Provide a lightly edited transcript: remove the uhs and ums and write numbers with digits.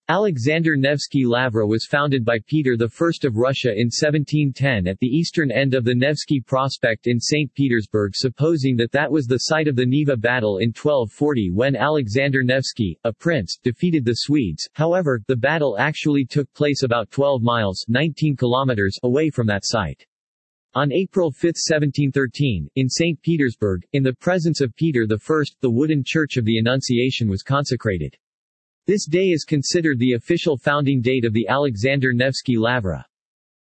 Alexander Nevsky Lavra was founded by Peter I of Russia in 1710 at the eastern end of the Nevsky Prospect in St. Petersburg, supposing that was the site of the Neva battle in 1240 when Alexander Nevsky, a prince, defeated the Swedes. However, the battle actually took place about 12 miles 19 kilometers away from that site. On April 5, 1713, in St. Petersburg, in the presence of Peter I, the wooden Church of the Annunciation was consecrated. This day is considered the official founding date of the Alexander Nevsky Lavra.